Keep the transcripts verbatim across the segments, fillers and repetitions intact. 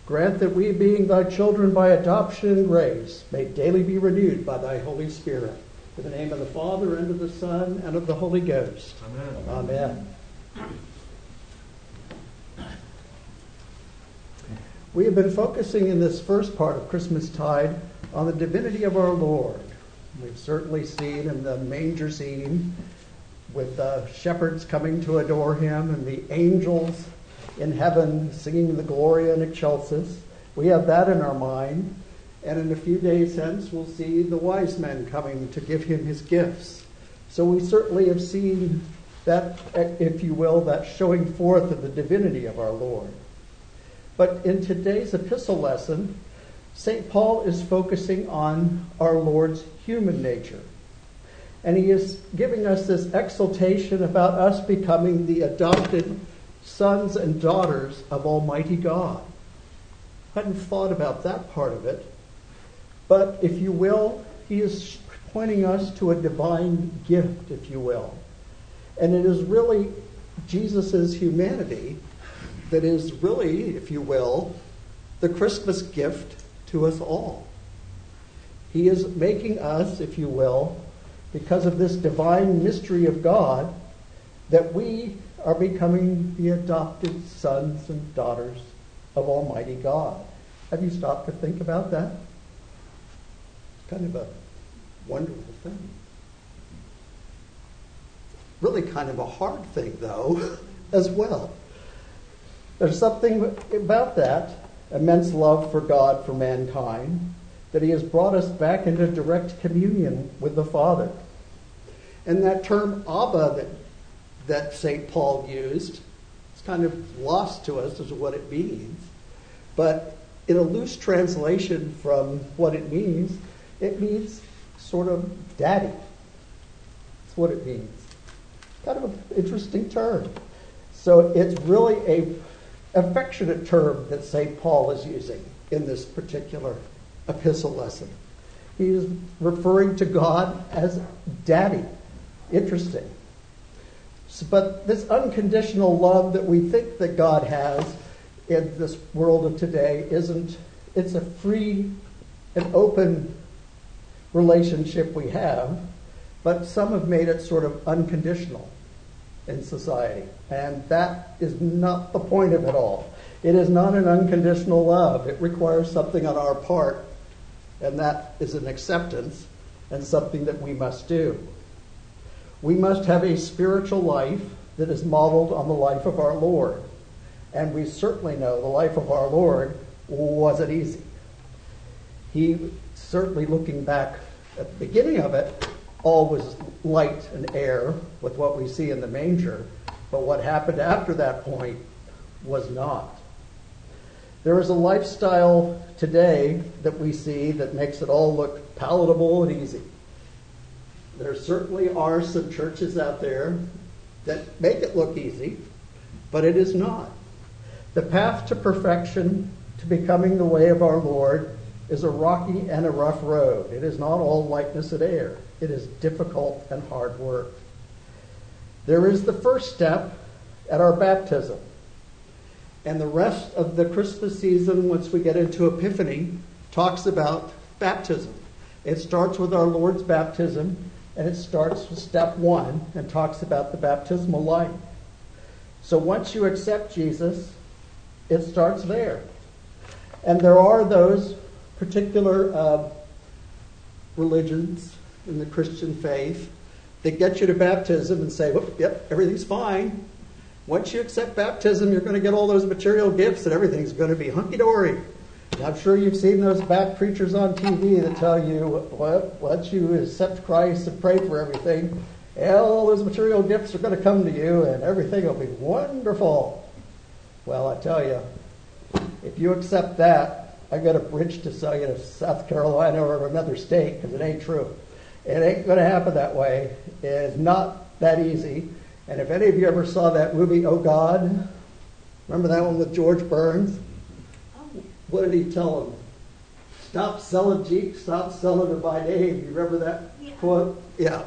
Grant that we, being thy children by adoption and grace, may daily be renewed by thy Holy Spirit. In the name of the Father, and of the Son, and of the Holy Ghost. Amen. Amen. We have been focusing in this first part of Christmastide on the divinity of our Lord. We've certainly seen in the manger scene with the shepherds coming to adore him and the angels in heaven singing the Gloria in Excelsis. We have that in our mind. And in a few days hence, we'll see the wise men coming to give him his gifts. So we certainly have seen that, if you will, that showing forth of the divinity of our Lord. But in today's epistle lesson, Saint Paul is focusing on our Lord's human nature. And he is giving us this exaltation about us becoming the adopted sons and daughters of Almighty God. I hadn't thought about that part of it. But if you will, he is pointing us to a divine gift, if you will. And it is really Jesus' humanity that is really, if you will, the Christmas gift to us all. He is making us, if you will, because of this divine mystery of God, that we are becoming the adopted sons and daughters of Almighty God. Have you stopped to think about that? It's kind of a wonderful thing. Really kind of a hard thing, though, as well. There's something about that immense love for God, for mankind, that he has brought us back into direct communion with the Father. And that term Abba that that Saint Paul used, it's kind of lost to us as to what it means. But in a loose translation from what it means, it means sort of daddy. That's what it means. Kind of an interesting term. So it's really a affectionate term that Saint Paul is using in this particular epistle lesson. He is referring to God as daddy. Interesting. But this unconditional love that we think that God has in this world of today isn't, it's a free and open relationship we have, but some have made it sort of unconditional in society. And that is not the point of it all. It is not an unconditional love. It requires something on our part, and that is an acceptance and something that we must do. We must have a spiritual life that is modeled on the life of our Lord. And we certainly know the life of our Lord wasn't easy. He, certainly looking back at the beginning of it, all was light and air with what we see in the manger. But what happened after that point was not. There is a lifestyle today that we see that makes it all look palatable and easy. There certainly are some churches out there that make it look easy, but it is not. The path to perfection, to becoming the way of our Lord, is a rocky and a rough road. It is not all lightness and air. It is difficult and hard work. There is the first step at our baptism. And the rest of the Christmas season, once we get into Epiphany, talks about baptism. It starts with our Lord's baptism, and it starts with step one and talks about the baptismal life. So once you accept Jesus, it starts there. And there are those particular uh, religions in the Christian faith that get you to baptism and say, whoop, yep, everything's fine. Once you accept baptism, you're going to get all those material gifts and everything's going to be hunky-dory. I'm sure you've seen those back preachers on T V that tell you, well, once you accept Christ and pray for everything, all those material gifts are going to come to you and everything will be wonderful. Well, I tell you, if you accept that, I got a bridge to sell you to South Carolina or another state, because it ain't true. It ain't going to happen that way. It's not that easy. And if any of you ever saw that movie, Oh God, remember that one with George Burns? What did he tell him? Stop selling Jeep, stop selling it by name. You remember that yeah. quote? Yeah.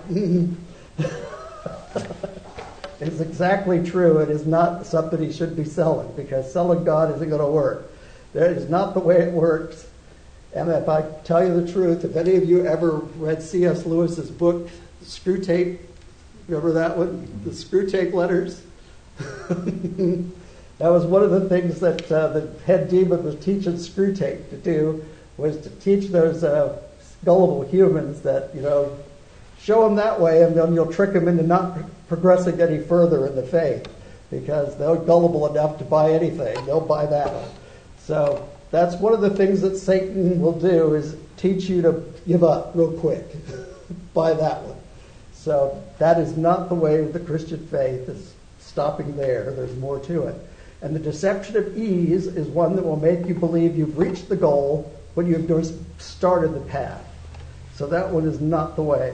It's exactly true. It is not something he should be selling, because selling God isn't going to work. That is not the way it works. And if I tell you the truth, if any of you ever read C S Lewis's book, Screw Tape, remember that one? The Screw Tape Letters? That was one of the things that uh, the head demon was teaching Screw Tape to do, was to teach those uh, gullible humans that, you know, show them that way and then you'll trick them into not progressing any further in the faith, because they're gullible enough to buy anything. They'll buy that one. So that's one of the things that Satan will do, is teach you to give up real quick. Buy that one. So that is not the way of the Christian faith. It's stopping there. There's more to it. And the deception of ease is one that will make you believe you've reached the goal when you've just started the path. So that one is not the way.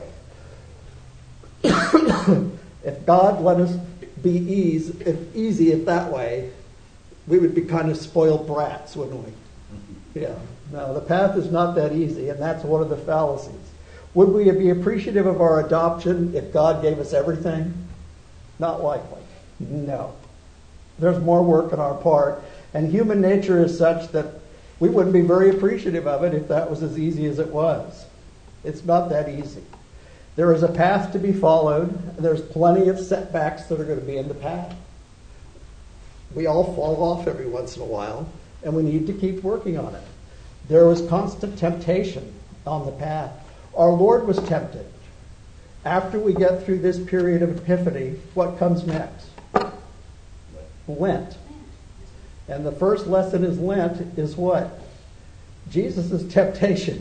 If God let us be ease, if easy if that way, we would be kind of spoiled brats, wouldn't we? Yeah. No, the path is not that easy, and that's one of the fallacies. Would we be appreciative of our adoption if God gave us everything? Not likely. No. There's more work on our part, and human nature is such that we wouldn't be very appreciative of it if that was as easy as it was. It's not that easy. There is a path to be followed, and there's plenty of setbacks that are going to be in the path. We all fall off every once in a while, and we need to keep working on it. There was constant temptation on the path. Our Lord was tempted. After we get through this period of Epiphany, what comes next? Lent. And the first lesson is Lent is what? Jesus' temptation.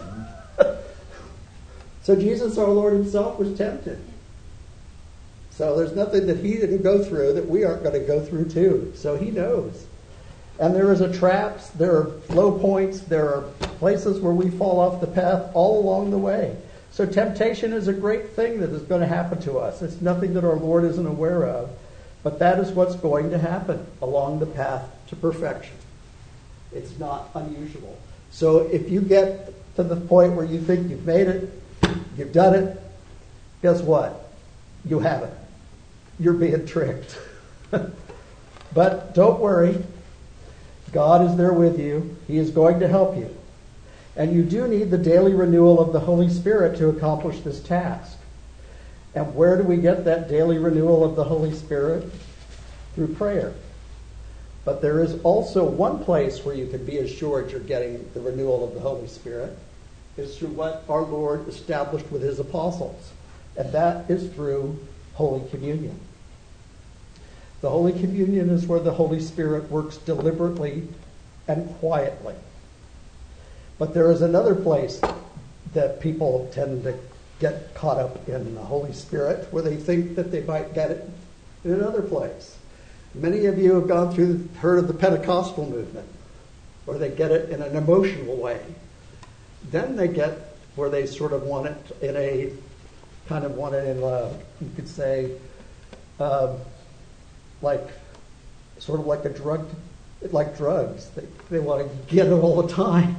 So Jesus, our Lord himself, was tempted. So there's nothing that he didn't go through that we aren't going to go through too. So he knows. And there is a traps, there are low points, there are places where we fall off the path all along the way. So temptation is a great thing that is going to happen to us. It's nothing that our Lord isn't aware of. But that is what's going to happen along the path to perfection. It's not unusual. So if you get to the point where you think you've made it, you've done it, guess what? You haven't. You're being tricked. But don't worry. God is there with you. He is going to help you. And you do need the daily renewal of the Holy Spirit to accomplish this task. And where do we get that daily renewal of the Holy Spirit? Through prayer. But there is also one place where you can be assured you're getting the renewal of the Holy Spirit, is through what our Lord established with his apostles. And that is through Holy Communion. The Holy Communion is where the Holy Spirit works deliberately and quietly. But there is another place that people tend to get caught up in the Holy Spirit, where they think that they might get it in another place. Many of you have gone through, heard of the Pentecostal movement, where they get it in an emotional way. Then they get where they sort of want it in a, kind of want it in a, you could say, uh, like, sort of like a drug, like drugs. They, they want to get it all the time.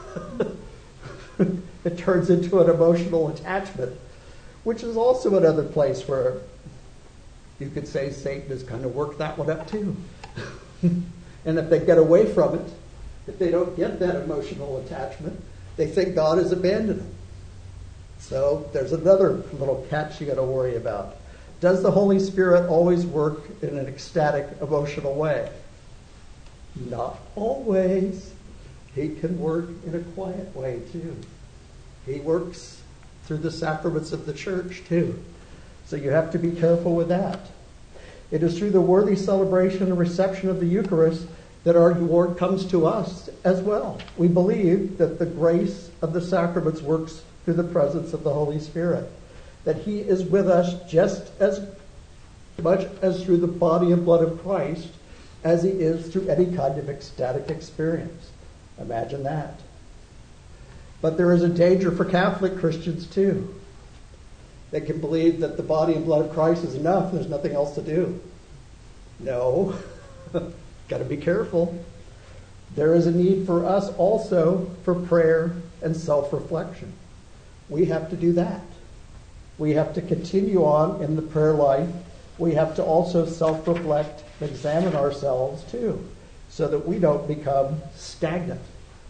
It turns into an emotional attachment, which is also another place where you could say Satan has kind of worked that one up too. And if they get away from it, if they don't get that emotional attachment, they think God has abandoned them. So there's another little catch you got to worry about. Does the Holy Spirit always work in an ecstatic, emotional way? Not always. He can work in a quiet way too. He works through the sacraments of the church too. So you have to be careful with that. It is through the worthy celebration and reception of the Eucharist that our Lord comes to us as well. We believe that the grace of the sacraments works through the presence of the Holy Spirit, that he is with us just as much as through the body and blood of Christ as he is through any kind of ecstatic experience. Imagine that. But there is a danger for Catholic Christians too. They can believe that the body and blood of Christ is enough, there's nothing else to do. No. Got to be careful. There is a need for us also for prayer and self-reflection. We have to do that. We have to continue on in the prayer life. We have to also self-reflect, examine ourselves too. so that we don't become stagnant.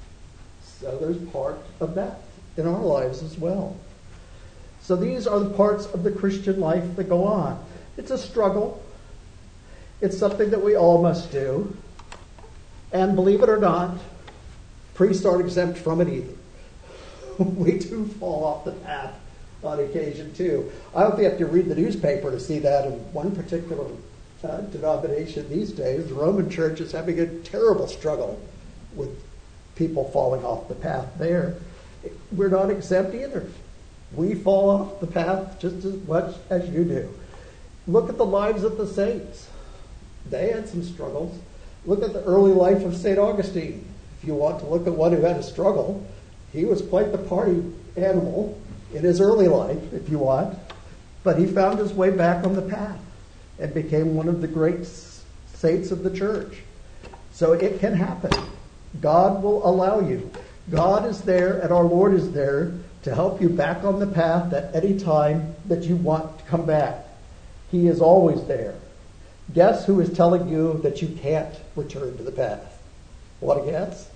So there's part of that in our lives as well. So these are the parts of the Christian life that go on. It's a struggle. It's something that we all must do. And believe it or not, priests aren't exempt from it either. We too fall off the path on occasion too. I don't think you have to read the newspaper to see that in one particular uh, denomination these days. The Roman Church is having a terrible struggle with people falling off the path there. We're not exempt either. We fall off the path just as much as you do. Look at the lives of the saints. They had some struggles. Look at the early life of Saint Augustine. If you want to look at one who had a struggle, he was quite the party animal in his early life, if you want. But he found his way back on the path and became one of the great saints of the church. So it can happen. God will allow you. God is there and our Lord is there to help you back on the path at any time that you want to come back. He is always there. Guess who is telling you that you can't return to the path? Want to guess?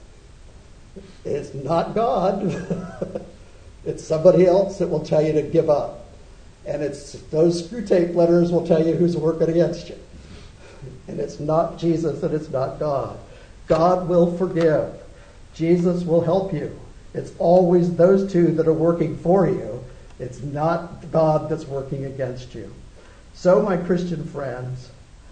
It's not God. It's somebody else that will tell you to give up. And it's those screw tape letters will tell you who's working against you. And it's not Jesus and it's not God. God will forgive. Jesus will help you. It's always those two that are working for you. It's not God that's working against you. So, my Christian friends,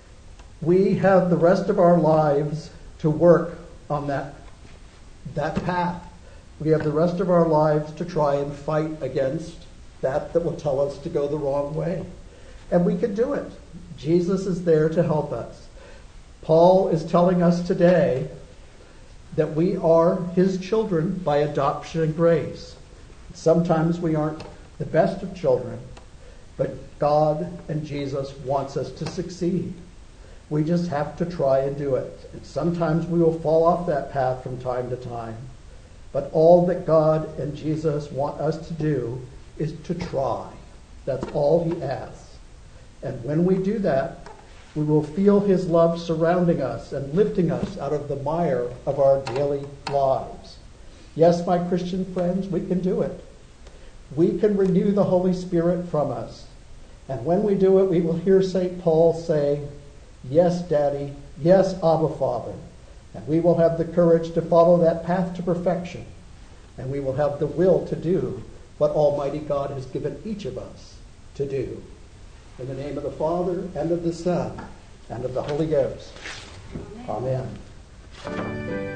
we have the rest of our lives to work on that, that path. We have the rest of our lives to try and fight against that that will tell us to go the wrong way. And we can do it. Jesus is there to help us. Paul is telling us today that we are his children by adoption and grace. Sometimes we aren't the best of children, but God and Jesus wants us to succeed. We just have to try and do it. And sometimes we will fall off that path from time to time. But all that God and Jesus want us to do is to try. That's all he asks. And when we do that, we will feel his love surrounding us and lifting us out of the mire of our daily lives. Yes, my Christian friends, we can do it. We can renew the Holy Spirit from us. And when we do it, we will hear Saint Paul say, "Yes, Daddy. Yes, Abba, Father." And we will have the courage to follow that path to perfection. And we will have the will to do what Almighty God has given each of us to do. In the name of the Father, and of the Son, and of the Holy Ghost. Amen. Amen.